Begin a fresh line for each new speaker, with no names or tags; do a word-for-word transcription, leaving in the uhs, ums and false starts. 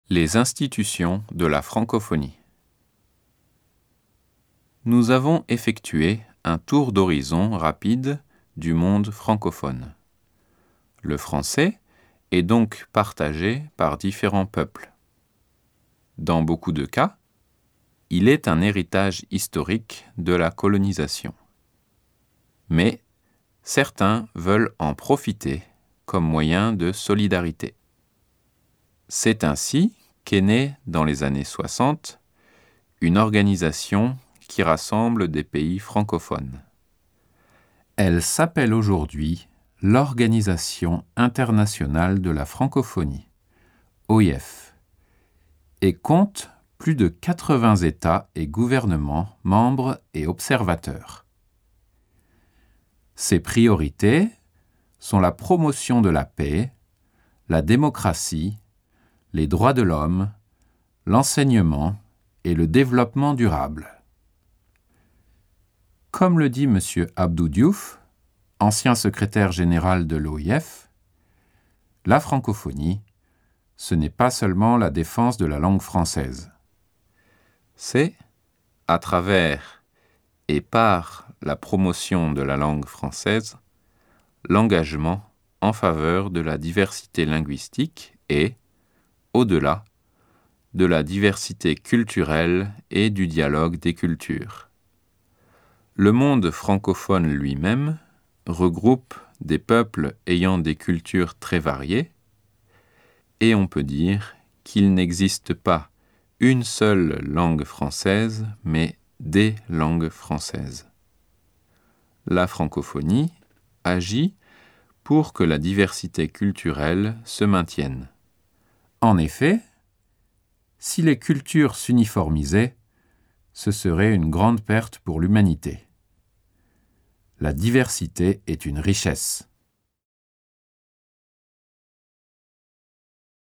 Les institutions de la francophonie. Nous avons effectué un tour d'horizon rapide du monde francophone. Le français est donc partagé par différents peuples. Dans beaucoup de cas, il est un héritage historique de la colonisation. Mais certains veulent en profiter comme moyen de solidarité. C'est ainsi qu'est née dans les années soixante une organisation qui rassemble des pays francophones. Elle s'appelle aujourd'hui l'Organisation internationale de la francophonie, O I F, et compte plus de quatre-vingts États et gouvernements membres et observateurs. Ses priorités sont la promotion de la paix, la démocratie, les droits de l'homme, l'enseignement et le développement durable. Comme le dit M. Abdou Diouf, ancien secrétaire général de l'O I F, la francophonie, ce n'est pas seulement la défense de la langue française. C'est, à travers et par la promotion de la langue française, l'engagement en faveur de la diversité linguistique et, au-delà, de la diversité culturelle et du dialogue des cultures. Le monde francophone lui-même regroupe des peuples ayant des cultures très variées, et on peut dire qu'il n'existe pas une seule langue française, mais des langues françaises. La francophonie agit pour que la diversité culturelle se maintienne. En effet, si les cultures s'uniformisaient, ce serait une grande perte pour l'humanité. La diversité est une richesse.